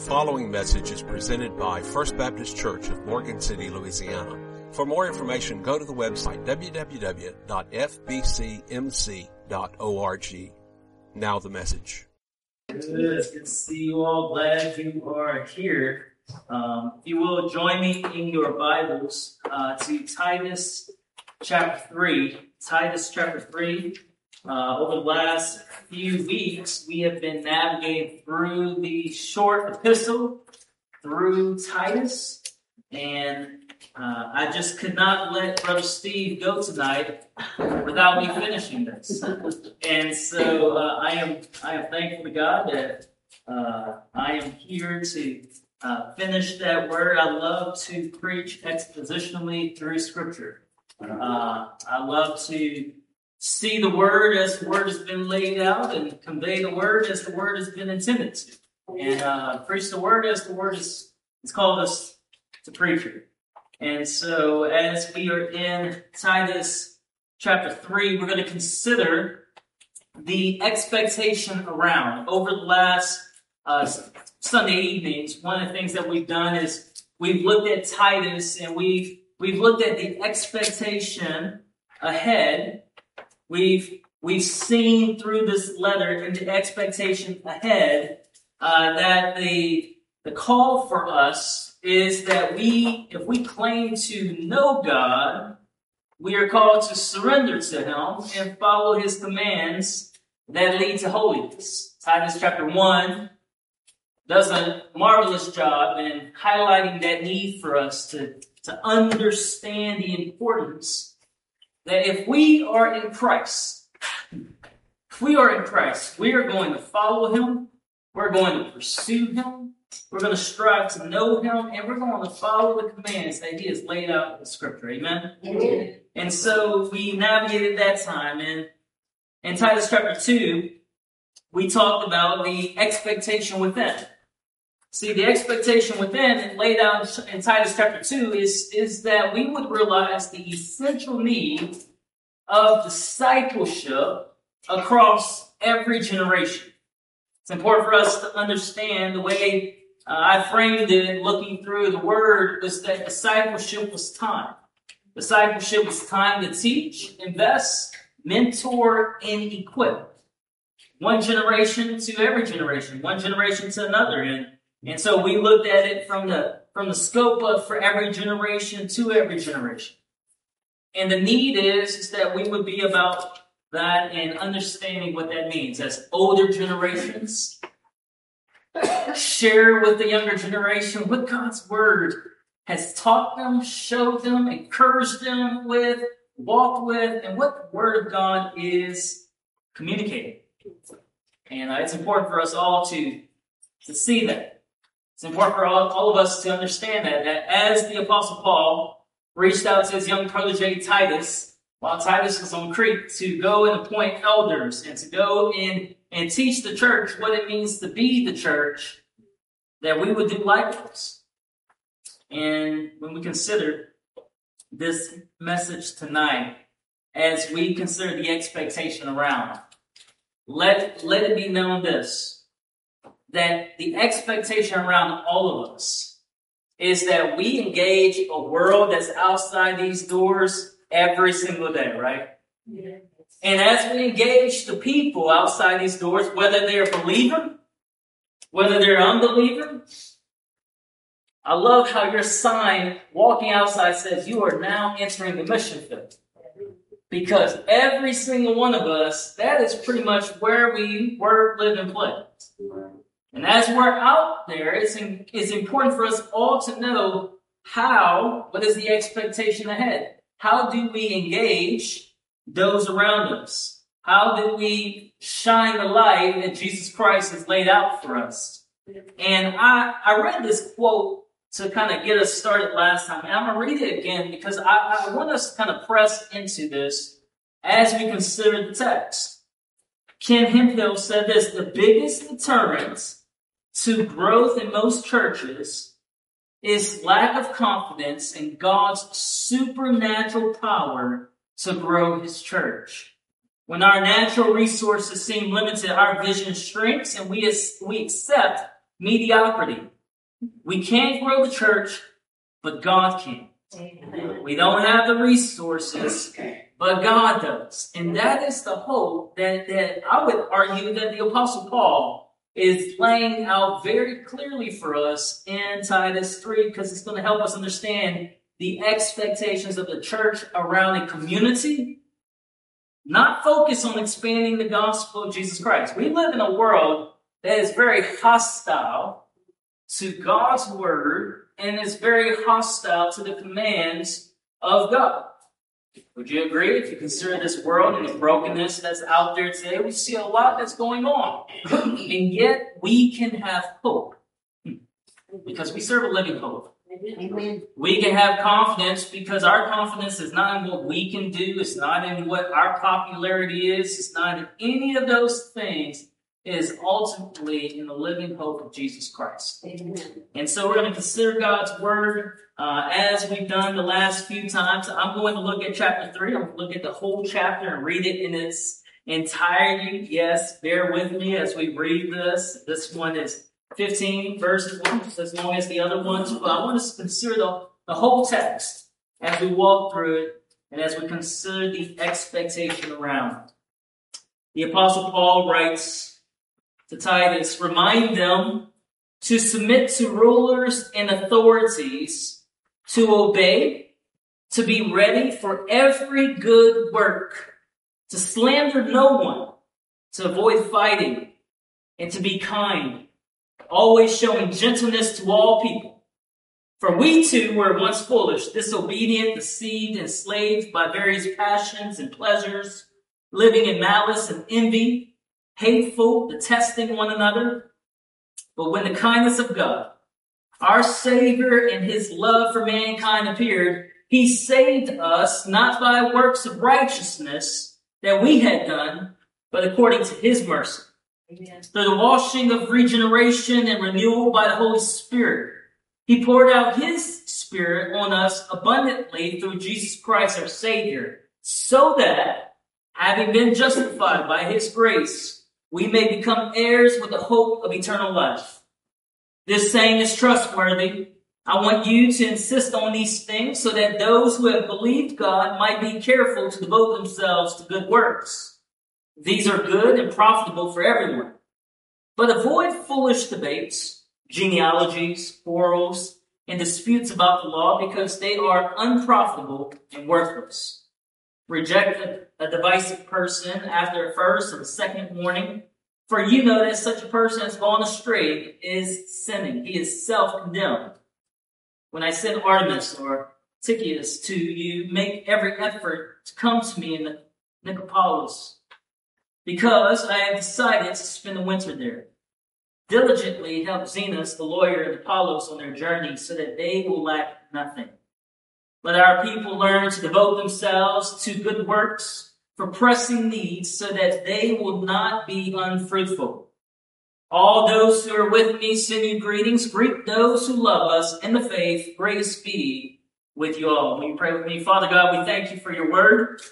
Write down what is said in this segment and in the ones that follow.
following message is presented by First Baptist Church of Morgan City, Louisiana. For more information, go to the website www.fbcmc.org. Now the message. Good to see you all. Glad you are here. If you will, join me in your Bibles to Titus chapter 3. Titus chapter 3. Over the last few weeks, we have been navigating through the short epistle through Titus, and I just could not let Brother Steve go tonight without me finishing this. And so I am thankful to God that I am here to finish that word. I love to preach expositionally through Scripture. I love to see the word as the word has been laid out and convey the word as the word has been intended to. And preach the word as the word is called us to preach it. And so as we are in Titus chapter 3, we're going to consider the expectation around. Over the last Sunday evenings, one of the things that we've done is we've looked at Titus and we've looked at the expectation ahead. We've seen through this letter into expectation ahead that the call for us is that if we claim to know God, we are called to surrender to Him and follow His commands that lead to holiness. Titus chapter 1 does a marvelous job in highlighting that need for us to understand the importance that if we are in Christ, we are going to follow Him, we're going to pursue Him, we're going to strive to know Him, and we're going to follow the commands that He has laid out in the Scripture. Amen? Amen. And so we navigated that time. And in Titus chapter 2, we talked about the expectation within. See, the expectation within, laid out in Titus chapter 2, is that we would realize the essential need of discipleship across every generation. It's important for us to understand the way I framed it looking through the word was that discipleship was time. Discipleship was time to teach, invest, mentor, and equip. One generation to every generation, one generation to another. And so we looked at it from the scope of for every generation to every generation. And the need is that we would be about that and understanding what that means. As older generations share with the younger generation what God's Word has taught them, showed them, encouraged them with, walked with, and what the Word of God is communicating. And it's important for us all to see that. It's important for all of us to understand that as the Apostle Paul reached out to his young protege Titus, while Titus was on Crete, to go and appoint elders and to go in and teach the church what it means to be the church, that we would do likewise. And when we consider this message tonight, as we consider the expectation around, let it be known this, that the expectation around all of us is that we engage a world that's outside these doors every single day, right? Yeah. And as we engage the people outside these doors, whether they're a believer, whether they're unbeliever, I love how your sign walking outside says you are now entering the mission field. Because every single one of us, that is pretty much where we work, live, and play. And as we're out there, it's important for us all to know what is the expectation ahead? How do we engage those around us? How do we shine the light that Jesus Christ has laid out for us? And I read this quote to kind of get us started last time. And I'm going to read it again because I want us to kind of press into this as we consider the text. Ken Hemphill said this: the biggest deterrent to growth in most churches is lack of confidence in God's supernatural power to grow His church. When our natural resources seem limited, our vision shrinks and we accept mediocrity. We can't grow the church, but God can. We don't have the resources, but God does. And that is the hope that I would argue that the Apostle Paul is laying out very clearly for us in Titus 3, because it's going to help us understand the expectations of the church around a community, not focus on expanding the gospel of Jesus Christ. We live in a world that is very hostile to God's word and is very hostile to the commands of God. Would you agree? If you consider this world and the brokenness that's out there today, we see a lot that's going on. And yet we can have hope because we serve a living hope. Amen. We can have confidence because our confidence is not in what we can do. It's not in what our popularity is. It's not in any of those things. It is ultimately in the living hope of Jesus Christ. Amen. And so we're going to consider God's word as we've done the last few times. I'm going to look at chapter 3. I'm going to look at the whole chapter and read it in its entirety. Yes, bear with me as we read this. This one is 15 verses, just as long as the other ones. But I want us to consider the whole text as we walk through it and as we consider the expectation around it. The Apostle Paul writes to Titus, remind them to submit to rulers and authorities, to obey, to be ready for every good work, to slander no one, to avoid fighting, and to be kind, always showing gentleness to all people. For we too were once foolish, disobedient, deceived, enslaved by various passions and pleasures, living in malice and envy, hateful, detesting one another. But when the kindness of God, our Savior, and his love for mankind appeared, he saved us not by works of righteousness that we had done, but according to his mercy. Amen. Through the washing of regeneration and renewal by the Holy Spirit, he poured out his Spirit on us abundantly through Jesus Christ our Savior, so that, having been justified by his grace, we may become heirs with the hope of eternal life. This saying is trustworthy. I want you to insist on these things so that those who have believed God might be careful to devote themselves to good works. These are good and profitable for everyone. But avoid foolish debates, genealogies, quarrels, and disputes about the law because they are unprofitable and worthless. Reject a divisive person after a first and second warning. For you know that such a person has gone astray is sinning. He is self-condemned. When I send Artemis or Tychicus to you, make every effort to come to me in Nicopolis, because I have decided to spend the winter there. Diligently help Zenas, the lawyer, and Apollos on their journey so that they will lack nothing. Let our people learn to devote themselves to good works for pressing needs so that they will not be unfruitful. All those who are with me send you greetings. Greet those who love us in the faith. Grace be with you all. Will you pray with me? Father God, we thank you for your word.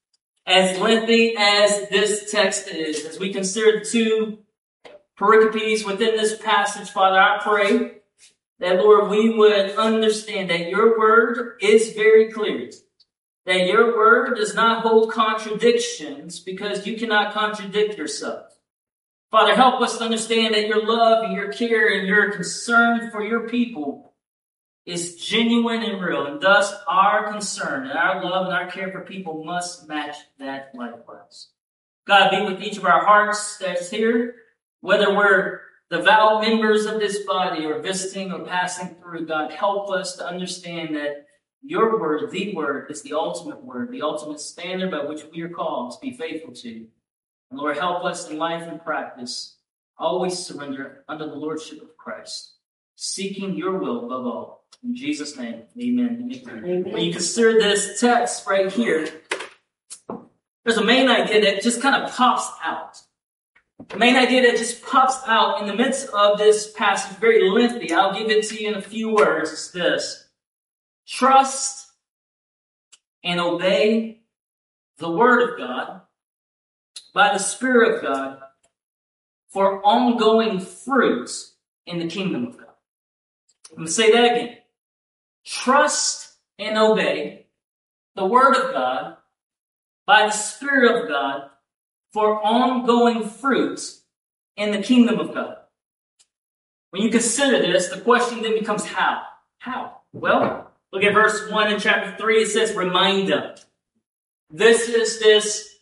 As lengthy as this text is, as we consider the two pericopes within this passage, Father, I pray that, Lord, we would understand that your word is very clear. That your word does not hold contradictions because you cannot contradict yourself. Father, help us to understand that your love and your care and your concern for your people is genuine and real. And thus our concern and our love and our care for people must match that likewise. God, be with each of our hearts that's here, whether we're devout members of this body or visiting or passing through. God, help us to understand that your word, the word, is the ultimate standard by which we are called to be faithful to. And Lord, help us in life and practice, always surrender under the lordship of Christ, seeking your will above all. In Jesus' name, amen. Amen. When you consider this text right here, there's a main idea that just kind of pops out. The main idea that just pops out in the midst of this passage, very lengthy. I'll give it to you in a few words. It's this: trust and obey the Word of God by the Spirit of God for ongoing fruit in the kingdom of God. I'm going to say that again. Trust and obey the word of God by the Spirit of God for ongoing fruit in the kingdom of God. When you consider this, the question then becomes how? How? Well, look at verse 1 in chapter 3. It says, remind them. This is this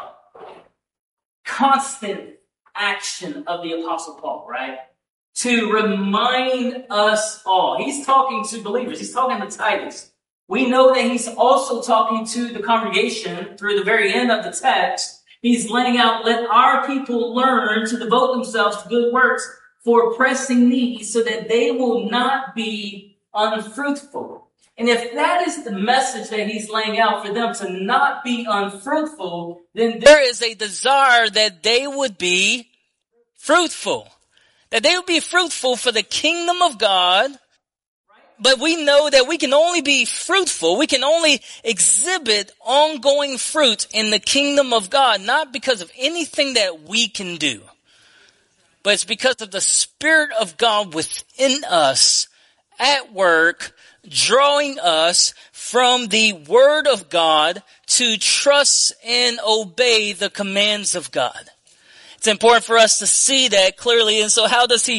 constant action of the Apostle Paul, right? To remind us all. He's talking to believers. He's talking to Titus. We know that he's also talking to the congregation through the very end of the text. He's laying out, let our people learn to devote themselves to good works for pressing needs so that they will not be unfruitful. And if that is the message that he's laying out for them to not be unfruitful, then there is a desire that they would be fruitful. That they would be fruitful for the kingdom of God. But we know that we can only be fruitful. We can only exhibit ongoing fruit in the kingdom of God, not because of anything that we can do, but it's because of the Spirit of God within us at work, drawing us from the Word of God to trust and obey the commands of God. It's important for us to see that clearly. And so how does the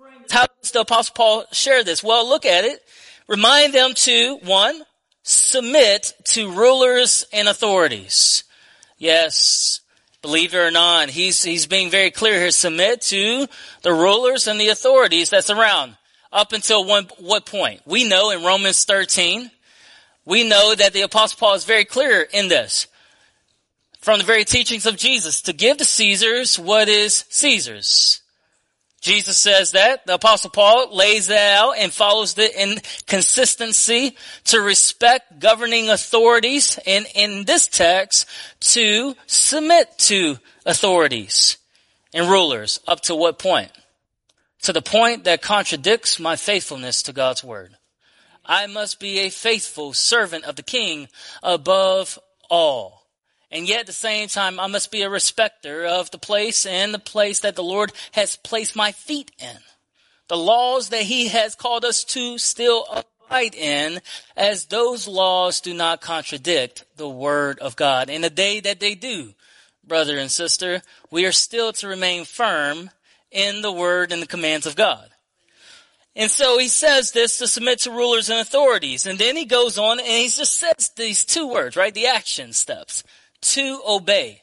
Apostle Paul share this? Well, look at it. Remind them to, 1, submit to rulers and authorities. Yes, believe it or not, he's being very clear here. Submit to the rulers and the authorities that's around. Up until what point? We know in Romans 13, we know that the Apostle Paul is very clear in this. From the very teachings of Jesus, to give to Caesar's what is Caesar's. Jesus says that. The Apostle Paul lays that out and follows it in consistency to respect governing authorities. And in this text, to submit to authorities and rulers. Up to what point? To the point that contradicts my faithfulness to God's word. I must be a faithful servant of the King above all. And yet at the same time, I must be a respecter of the place and the place that the Lord has placed my feet in. The laws that he has called us to still abide in, as those laws do not contradict the word of God. In the day that they do, brother and sister, we are still to remain firm in the word and the commands of God. And so he says this to submit to rulers and authorities. And then he goes on and he just says these 2 words, right? The action steps. To obey.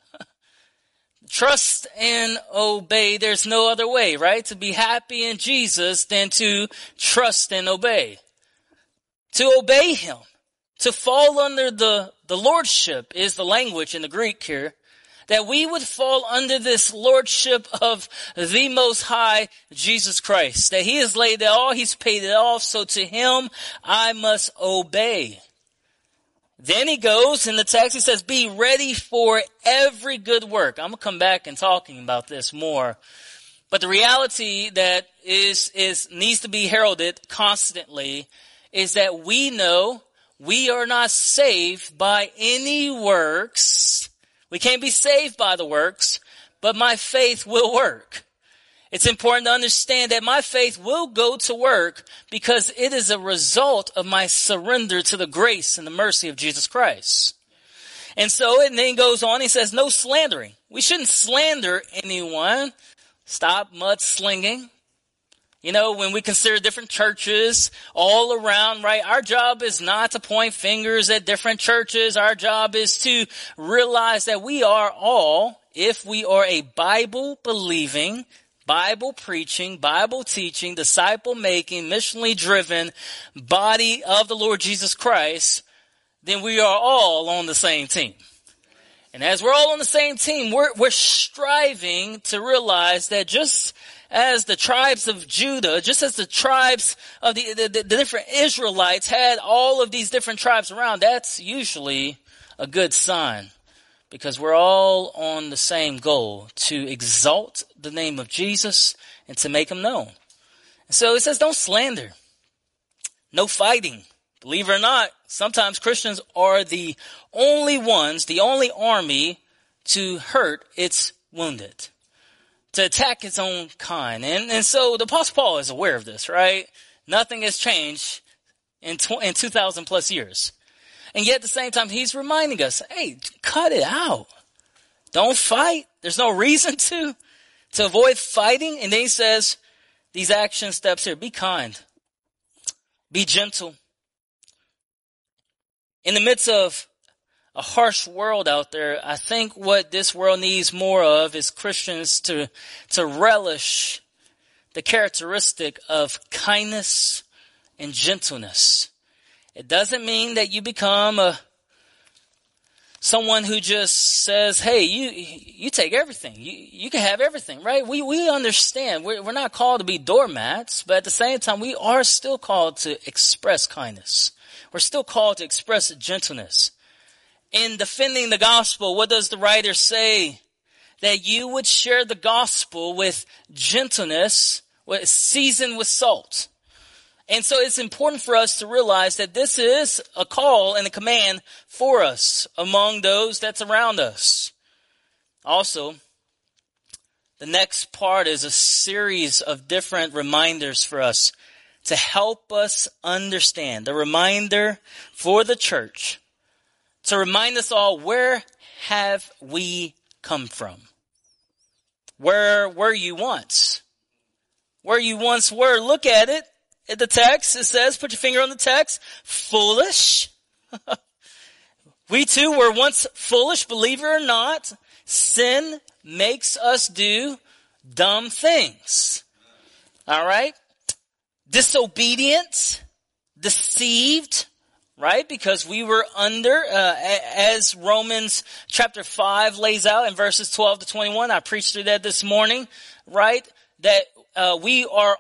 Trust and obey. There's no other way, right? To be happy in Jesus than to trust and obey. To obey him. To fall under the lordship is the language in the Greek here. That we would fall under this lordship of the Most High, Jesus Christ. That he has laid it all, he's paid it off, so to him I must obey. Then he goes in the text, he says, be ready for every good work. I'm going to come back and talking about this more. But the reality that needs to be heralded constantly is that we know we are not saved by any works. We can't be saved by the works, but my faith will work. It's important to understand that my faith will go to work because it is a result of my surrender to the grace and the mercy of Jesus Christ. And so it then goes on, he says, no slandering. We shouldn't slander anyone. Stop mudslinging. You know, when we consider different churches all around, right, our job is not to point fingers at different churches. Our job is to realize that we are all, if we are a Bible-believing, Bible preaching, Bible teaching, disciple making, missionally driven body of the Lord Jesus Christ, then we are all on the same team. And as we're all on the same team, we're striving to realize that just as the tribes of Judah, just as the tribes of the different Israelites had all of these different tribes around, that's usually a good sign. Because we're all on the same goal, to exalt the name of Jesus and to make him known. And so it says don't slander. No fighting. Believe it or not, sometimes Christians are the only ones, the only army to hurt its wounded. to attack his own kind. And so the Apostle Paul is aware of this, right? Nothing has changed in 2,000 plus years. And yet at the same time, he's reminding us, hey, cut it out. Don't fight. There's no reason to avoid fighting. And then he says, these action steps here, be kind, be gentle. In the midst of a harsh world out there, I think what this world needs more of is Christians to relish the characteristic of kindness and gentleness. It doesn't mean that you become someone who just says, hey, you take everything. You can have everything, right? We understand. We're not called to be doormats, but at the same time, we are still called to express kindness. We're still called to express gentleness. In defending the gospel, what does the writer say? That you would share the gospel with gentleness, seasoned with salt. And so it's important for us to realize that this is a call and a command for us among those that's around us. Also, the next part is a series of different reminders for us to help us understand. The reminder for the church to remind us all, where have we come from? Where were you once? Where you once were. Look at it. In the text, it says, put your finger on the text, foolish. We too were once foolish, believe it or not. Sin makes us do dumb things. All right? Disobedient, deceived, right? Because we were under, as Romans chapter 5 lays out in verses 12 to 21. I preached through that this morning, right? That we are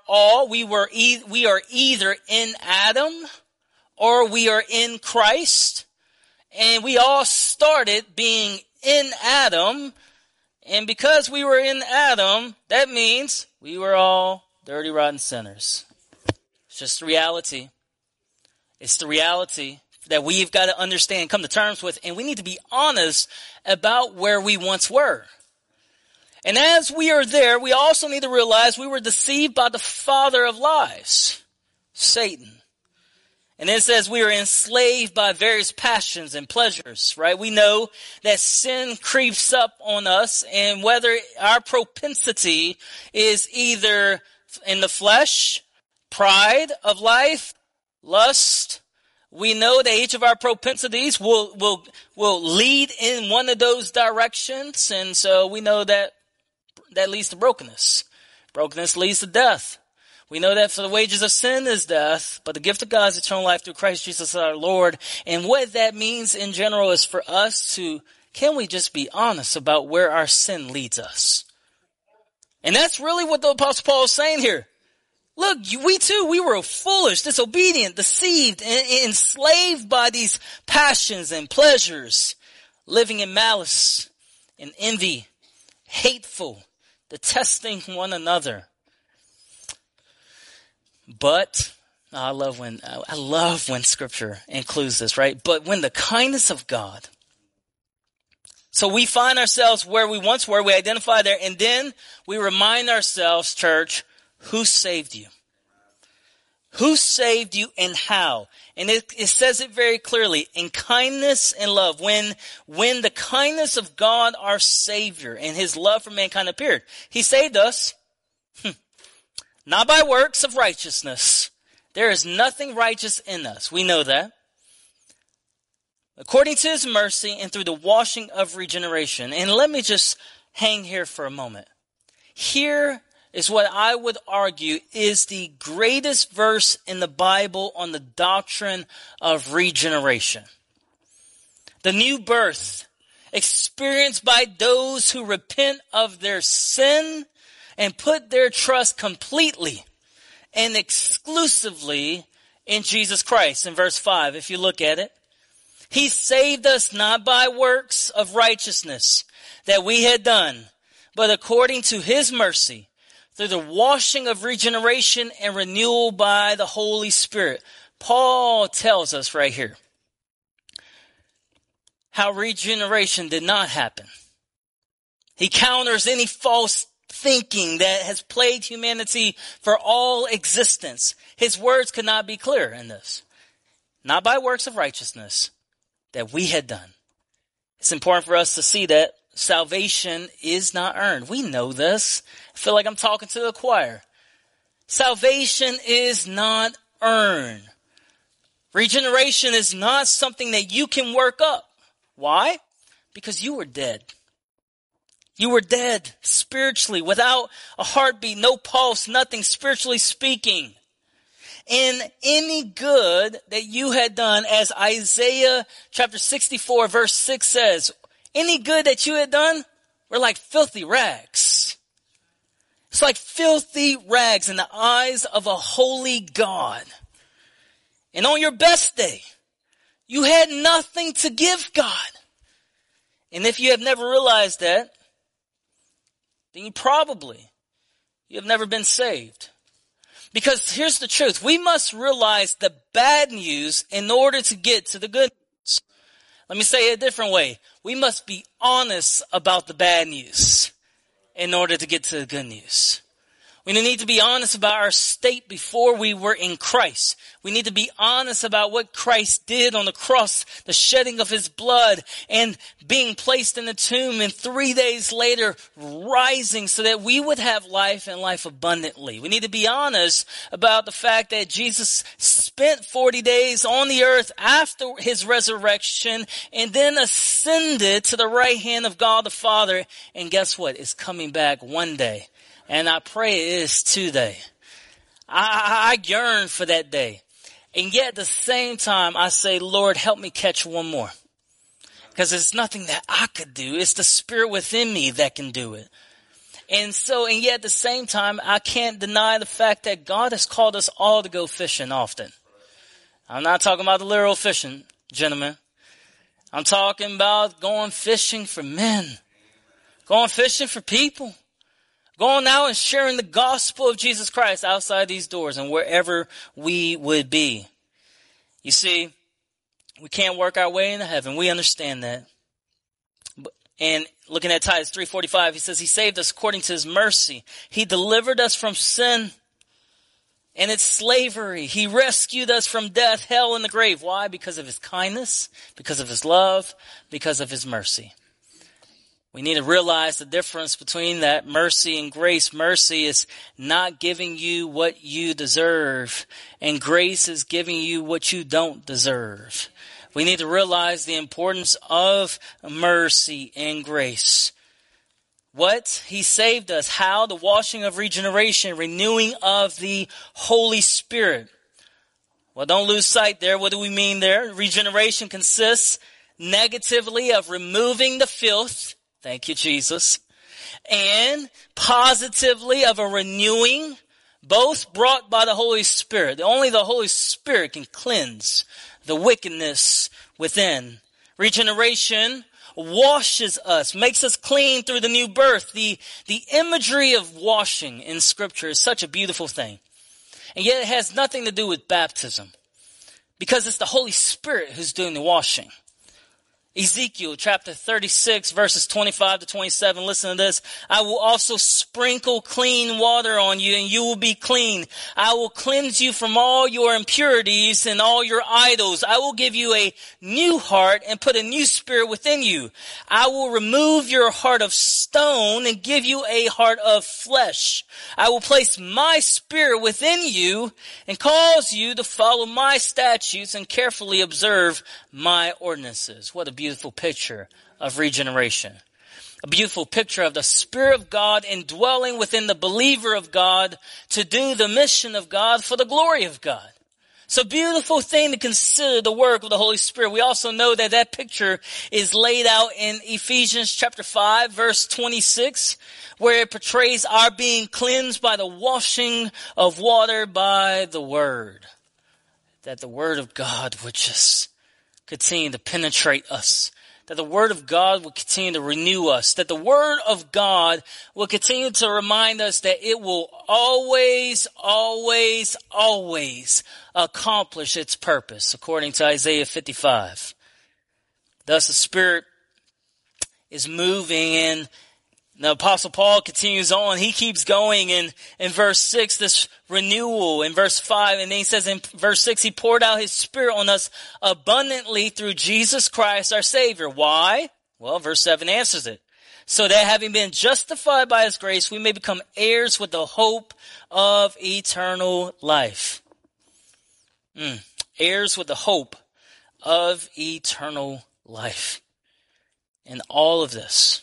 either in Adam or we are in Christ. And we all started being in Adam. And because we were in Adam, that means we were all dirty, rotten sinners. It's just the reality. It's the reality that we've got to understand, come to terms with, and we need to be honest about where we once were. And as we are there, we also need to realize we were deceived by the father of lies, Satan. And it says we are enslaved by various passions and pleasures, right? We know that sin creeps up on us, and whether our propensity is either in the flesh, pride of life, lust, we know that each of our propensities will lead in one of those directions. And so we know that leads to brokenness. Brokenness leads to death. We know that for the wages of sin is death, but the gift of God is eternal life through Christ Jesus our Lord. And what that means in general is for us can we just be honest about where our sin leads us? And that's really what the Apostle Paul is saying here. Look, we were foolish, disobedient, deceived, and enslaved by these passions and pleasures, living in malice and envy, hateful, detesting one another. But I love when Scripture includes this, right? But when the kindness of God. So we find ourselves where we once were, we identify there, and then we remind ourselves, church, who saved you? Who saved you and how? And it says it very clearly, in kindness and love. When the kindness of God, our Savior, and His love for mankind appeared, He saved us, not by works of righteousness. There is nothing righteous in us. We know that. According to His mercy and through the washing of regeneration. And let me just hang here for a moment. Here is what I would argue is the greatest verse in the Bible on the doctrine of regeneration. The new birth experienced by those who repent of their sin and put their trust completely and exclusively in Jesus Christ. In verse 5, if you look at it, He saved us not by works of righteousness that we had done, but according to His mercy, through the washing of regeneration and renewal by the Holy Spirit. Paul tells us right here how regeneration did not happen. He counters any false thinking that has plagued humanity for all existence. His words could not be clearer in this. Not by works of righteousness that we had done. It's important for us to see that salvation is not earned. We know this. I feel like I'm talking to the choir. Salvation is not earned. Regeneration is not something that you can work up. Why? Because you were dead. You were dead spiritually, without a heartbeat, no pulse, nothing spiritually speaking. And any good that you had done, as Isaiah chapter 64 verse 6 says, any good that you had done were like filthy rags. It's like filthy rags in the eyes of a holy God. And on your best day, you had nothing to give God. And if you have never realized that, then you have never been saved. Because here's the truth. We must realize the bad news in order to get to the good news. Let me say it a different way. We must be honest about the bad news in order to get to the good news. We need to be honest about our state before we were in Christ. We need to be honest about what Christ did on the cross, the shedding of his blood, and being placed in the tomb, and 3 days later rising so that we would have life and life abundantly. We need to be honest about the fact that Jesus spent 40 days on the earth after his resurrection and then ascended to the right hand of God the Father. And guess what? It's coming back one day. And I pray it is today. I yearn for that day. And yet at the same time, I say, Lord, help me catch one more. Because it's nothing that I could do. It's the Spirit within me that can do it. And yet at the same time, I can't deny the fact that God has called us all to go fishing often. I'm not talking about the literal fishing, gentlemen. I'm talking about going fishing for men. Going fishing for people. Going out and sharing the gospel of Jesus Christ outside these doors and wherever we would be. You see, we can't work our way into heaven. We understand that. And looking at Titus 3:45, he says, he saved us according to his mercy. He delivered us from sin and its slavery. He rescued us from death, hell, and the grave. Why? Because of his kindness, because of his love, because of his mercy. We need to realize the difference between that mercy and grace. Mercy is not giving you what you deserve, and grace is giving you what you don't deserve. We need to realize the importance of mercy and grace. What? He saved us. How? The washing of regeneration, renewing of the Holy Spirit. Well, don't lose sight there. What do we mean there? Regeneration consists negatively of removing the filth. Thank you, Jesus. And positively of a renewing, both brought by the Holy Spirit. Only the Holy Spirit can cleanse the wickedness within. Regeneration washes us, makes us clean through the new birth. The imagery of washing in Scripture is such a beautiful thing. And yet it has nothing to do with baptism, because it's the Holy Spirit who's doing the washing. Ezekiel chapter 36 verses 25 to 27. Listen to this. I will also sprinkle clean water on you, and you will be clean. I will cleanse you from all your impurities and all your idols. I will give you a new heart and put a new spirit within you. I will remove your heart of stone and give you a heart of flesh. I will place my spirit within you and cause you to follow my statutes and carefully observe my ordinances. What a beautiful picture of regeneration. A beautiful picture of the Spirit of God indwelling within the believer of God to do the mission of God for the glory of God. It's a beautiful thing to consider the work of the Holy Spirit. We also know that that picture is laid out in Ephesians chapter 5 verse 26, where it portrays our being cleansed by the washing of water by the Word. That the Word of God would just continue to penetrate us. That the Word of God will continue to renew us. That the Word of God will continue to remind us that it will always, always, always accomplish its purpose, according to Isaiah 55. Thus the Spirit is moving in The Apostle Paul continues on. He keeps going in verse 6, this renewal in verse 5. And then he says in verse 6, he poured out his Spirit on us abundantly through Jesus Christ our Savior. Why? Well, verse 7 answers it. So that having been justified by his grace, we may become heirs with the hope of eternal life. Heirs with the hope of eternal life. And all of this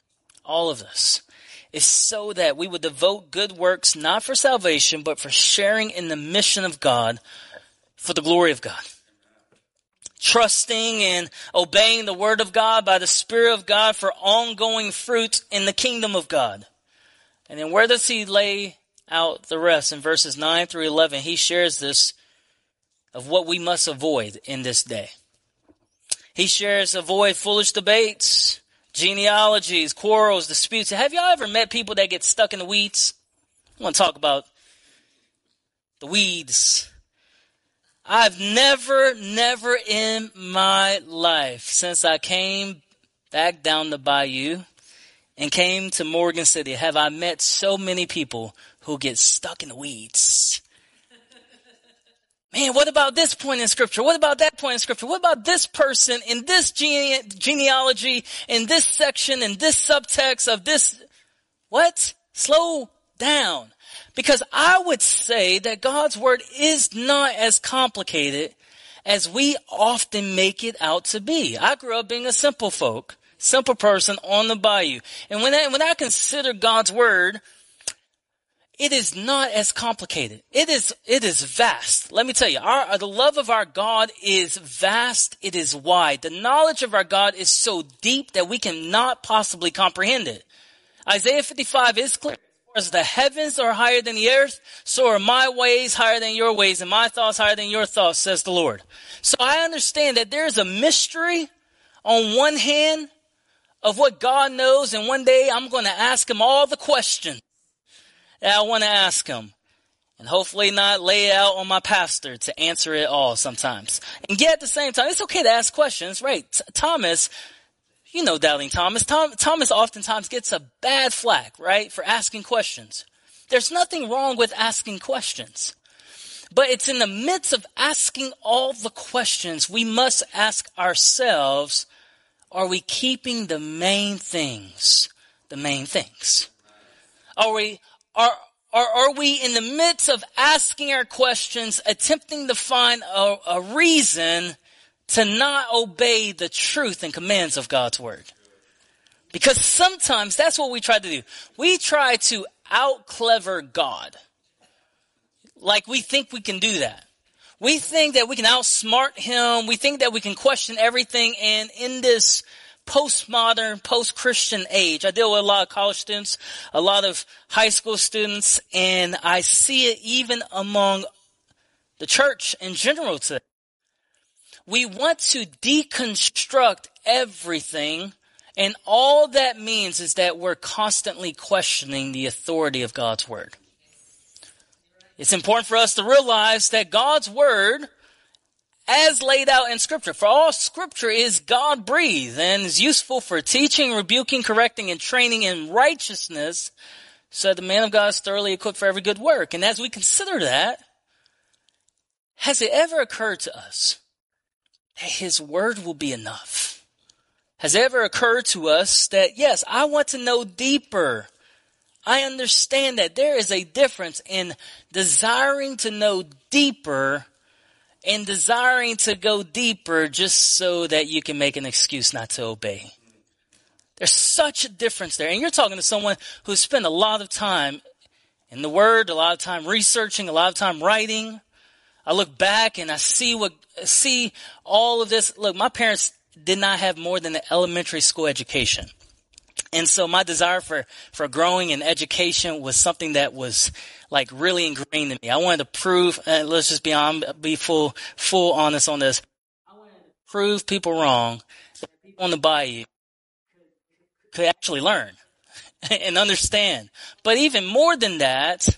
is so that we would devote good works not for salvation, but for sharing in the mission of God for the glory of God. Trusting and obeying the word of God by the Spirit of God for ongoing fruit in the kingdom of God. And then where does he lay out the rest? In verses 9 through 11, he shares this of what we must avoid in this day. He shares avoid foolish debates, genealogies, quarrels, disputes. Have y'all ever met people that get stuck in the weeds? I want to talk about the weeds. I've never in my life, since I came back down the bayou and came to Morgan City, have I met so many people who get stuck in the weeds. Man, what about this point in Scripture? What about that point in Scripture? What about this person in this genealogy, in this section, in this subtext of this? What? Slow down. Because I would say that God's Word is not as complicated as we often make it out to be. I grew up being a simple person on the bayou. And when I consider God's Word, it is not as complicated. It is vast. Let me tell you, the love of our God is vast. It is wide. The knowledge of our God is so deep that we cannot possibly comprehend it. Isaiah 55 is clear. As the heavens are higher than the earth, so are my ways higher than your ways, and my thoughts higher than your thoughts, says the Lord. So I understand that there is a mystery on one hand of what God knows, and one day I'm going to ask him all the questions that I want to ask him, and hopefully not lay it out on my pastor to answer it all sometimes. And yet at the same time, it's okay to ask questions, right? Thomas, you know Doubting Thomas. Thomas oftentimes gets a bad flack, right, for asking questions. There's nothing wrong with asking questions. But it's in the midst of asking all the questions, we must ask ourselves, are we keeping the main things the main things? Are we in the midst of asking our questions, attempting to find a reason to not obey the truth and commands of God's Word? Because sometimes that's what we try to do. We try to out-clever God. Like we think we can do that. We think that we can outsmart him. We think that we can question everything. And in this postmodern, post-Christian age, I deal with a lot of college students, a lot of high school students, and I see it even among the church in general today. We want to deconstruct everything, and all that means is that we're constantly questioning the authority of God's Word. It's important for us to realize that God's Word, as laid out in Scripture, for all Scripture is God-breathed and is useful for teaching, rebuking, correcting, and training in righteousness, so that the man of God is thoroughly equipped for every good work. And as we consider that, has it ever occurred to us that his word will be enough? Has it ever occurred to us that, yes, I want to know deeper. I understand that there is a difference in desiring to know deeper and desiring to go deeper just so that you can make an excuse not to obey. There's such a difference there. And you're talking to someone who's spent a lot of time in the Word, a lot of time researching, a lot of time writing. I look back and I see all of this. Look, my parents did not have more than an elementary school education. And so my desire for growing in education was something that was like really ingrained in me. I wanted to prove, let's just be full honest on this. I wanted to prove people wrong, that people on the bayou could actually learn and understand. But even more than that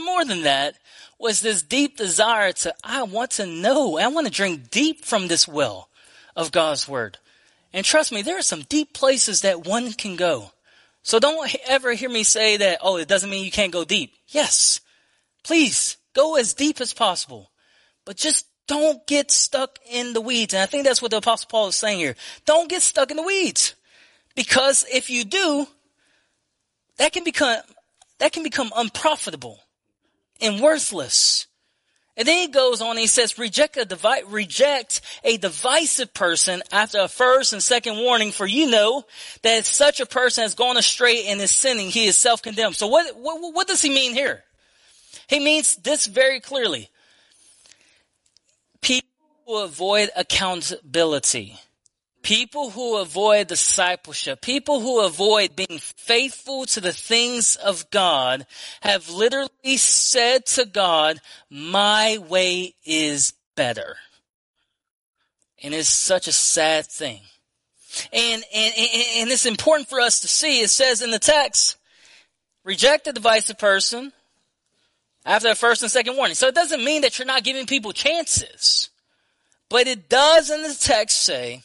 was this deep desire I want to know. I want to drink deep from this well of God's Word. And trust me, there are some deep places that one can go. So don't ever hear me say that, oh, it doesn't mean you can't go deep. Yes, please go as deep as possible, but just don't get stuck in the weeds. And I think that's what the Apostle Paul is saying here. Don't get stuck in the weeds, because if you do, that can become unprofitable and worthless. And then he goes on and he says, reject a divisive person after a first and second warning, for you know that if such a person has gone astray and is sinning, he is self-condemned. So what does he mean here? He means this very clearly. People who avoid accountability, people who avoid discipleship, people who avoid being faithful to the things of God have literally said to God, my way is better. And it's such a sad thing. And it's important for us to see, it says in the text, reject a divisive person after the first and second warning. So it doesn't mean that you're not giving people chances. But it does in the text say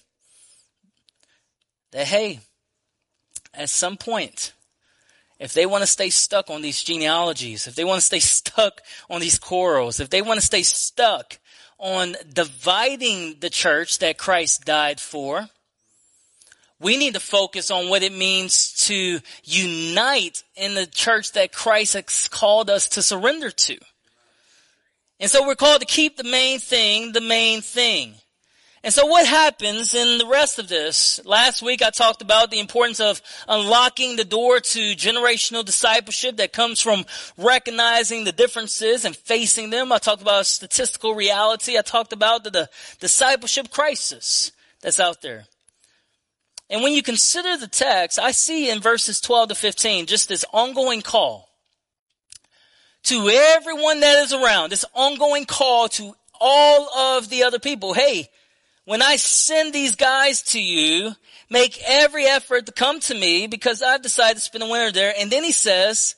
that, hey, at some point, if they want to stay stuck on these genealogies, if they want to stay stuck on these quarrels, if they want to stay stuck on dividing the church that Christ died for, we need to focus on what it means to unite in the church that Christ has called us to surrender to. And so we're called to keep the main thing the main thing. And so what happens in the rest of this? Last week I talked about the importance of unlocking the door to generational discipleship that comes from recognizing the differences and facing them. I talked about statistical reality. I talked about the discipleship crisis that's out there. And when you consider the text, I see in verses 12 to 15 just this ongoing call to everyone that is around, this ongoing call to all of the other people. Hey, when I send these guys to you, make every effort to come to me because I've decided to spend the winter there. And then he says,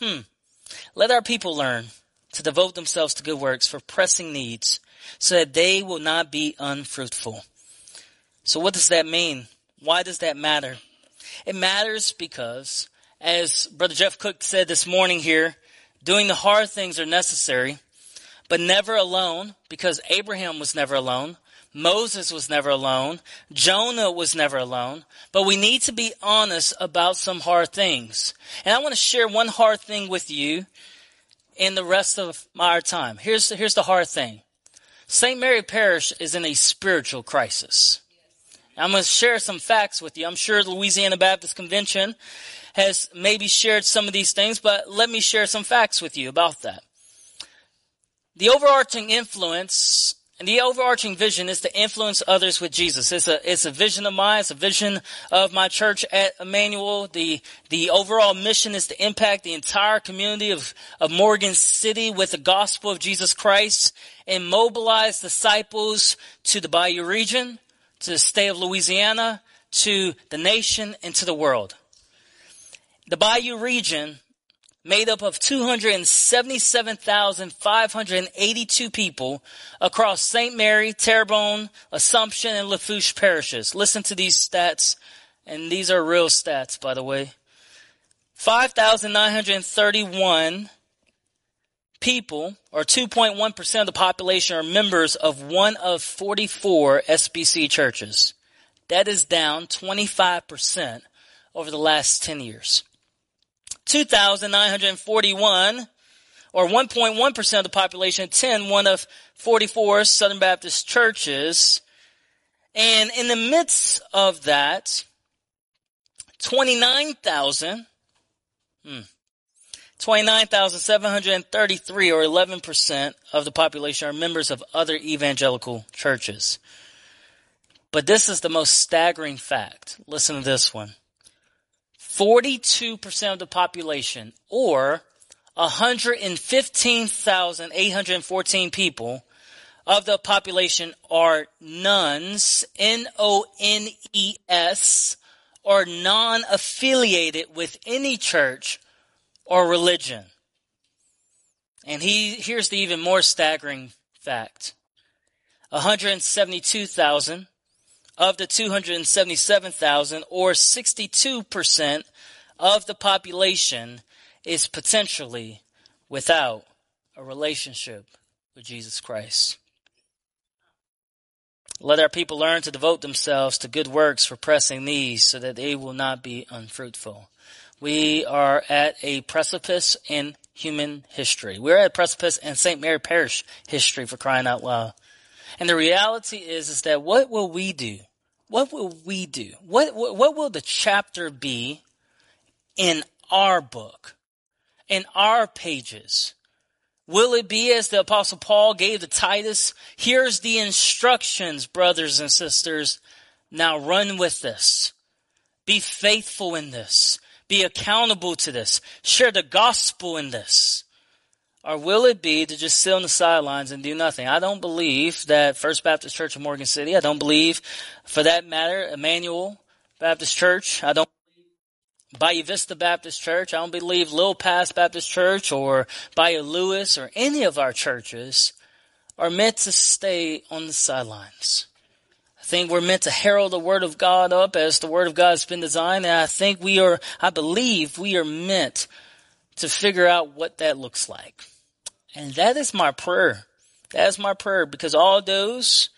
let our people learn to devote themselves to good works for pressing needs so that they will not be unfruitful. So what does that mean? Why does that matter? It matters because, as Brother Jeff Cook said this morning here, doing the hard things are necessary, but never alone, because Abraham was never alone. Moses was never alone. Jonah was never alone. But we need to be honest about some hard things. And I want to share one hard thing with you in the rest of our time. Here's the hard thing. St. Mary Parish is in a spiritual crisis. I'm going to share some facts with you. I'm sure the Louisiana Baptist Convention has maybe shared some of these things, but let me share some facts with you about that. The overarching influence and the overarching vision is to influence others with Jesus. It's a vision of mine. It's a vision of my church at Emmanuel. The overall mission is to impact the entire community of Morgan City with the gospel of Jesus Christ and mobilize disciples to the Bayou region, to the state of Louisiana, to the nation, and to the world. The Bayou region, made up of 277,582 people across St. Mary, Terrebonne, Assumption, and Lafourche parishes. Listen to these stats, and these are real stats, by the way. 5,931 people, or 2.1% of the population, are members of one of 44 SBC churches. That is down 25% over the last 10 years. 2,941, or 1.1% of the population, attend one of 44 Southern Baptist churches. And in the midst of that, 29,733, or 11% of the population, are members of other evangelical churches. But this is the most staggering fact. Listen to this one. 42% of the population, or 115,814 people of the population, are nuns, N-O-N-E-S, or non-affiliated with any church or religion. And here's the even more staggering fact. 172,000 of the 277,000, or 62% of the population is potentially without a relationship with Jesus Christ. Let our people learn to devote themselves to good works for pressing these so that they will not be unfruitful. We are at a precipice in human history. We're at a precipice in St. Mary Parish history, for crying out loud. And the reality is that what will we do? What will we do? What will the chapter be in our book, in our pages? Will it be as the Apostle Paul gave to Titus? Here's the instructions, brothers and sisters. Now run with this. Be faithful in this. Be accountable to this. Share the gospel in this. Or will it be to just sit on the sidelines and do nothing? I don't believe that First Baptist Church of Morgan City, I don't believe, for that matter, Emmanuel Baptist Church, I don't Bayou Vista Baptist Church, I don't believe Little Pass Baptist Church or Bayou Lewis or any of our churches are meant to stay on the sidelines. I think we're meant to herald the Word of God up as the Word of God has been designed, and I believe we are meant to figure out what that looks like. And that is my prayer. That is my prayer, because all those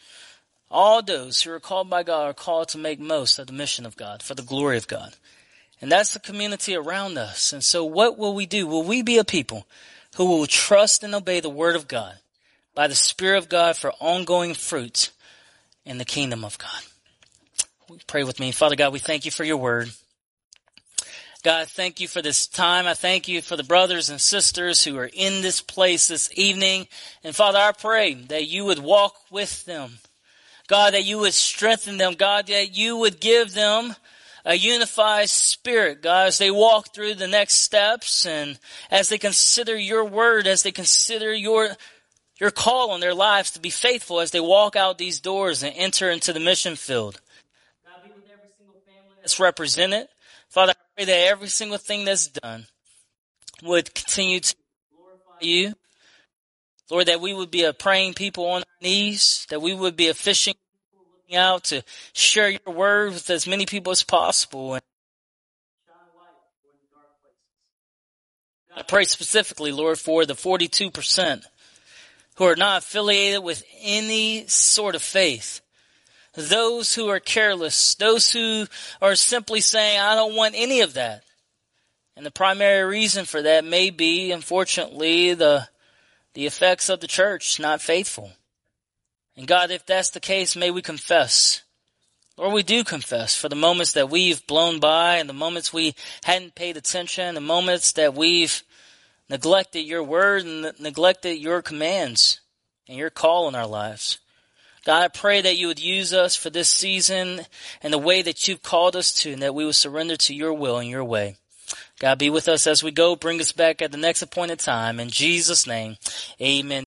who are called by God are called to make most of the mission of God for the glory of God. And that's the community around us. And so what will we do? Will we be a people who will trust and obey the Word of God by the Spirit of God for ongoing fruit in the kingdom of God? Pray with me. Father God, we thank you for your Word. God, I thank you for this time. I thank you for the brothers and sisters who are in this place this evening. And Father, I pray that you would walk with them. God, that you would strengthen them. God, that you would give them a unified spirit, God, as they walk through the next steps and as they consider your word, as they consider your call on their lives to be faithful as they walk out these doors and enter into the mission field. God, be with every single family that's represented. Father, I pray that every single thing that's done would continue to glorify you. Lord, that we would be a praying people on our knees, that we would be a fishing people looking out to share your word with as many people as possible and shine light in the dark places. I pray specifically, Lord, for the 42% who are not affiliated with any sort of faith. Those who are careless, those who are simply saying, I don't want any of that. And the primary reason for that may be, unfortunately, the effects of the church not faithful. And God, if that's the case, may we confess. Lord, we do confess for the moments that we've blown by and the moments we hadn't paid attention, the moments that we've neglected your word and neglected your commands and your call in our lives. God, I pray that you would use us for this season in the way that you've called us to, and that we will surrender to your will and your way. God, be with us as we go. Bring us back at the next appointed time. In Jesus' name, amen.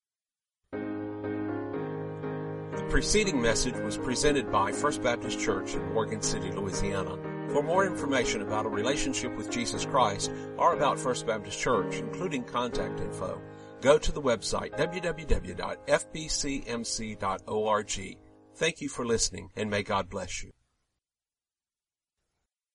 The preceding message was presented by First Baptist Church in Morgan City, Louisiana. For more information about a relationship with Jesus Christ or about First Baptist Church, including contact info, go to the website www.fbcmc.org. Thank you for listening, and may God bless you.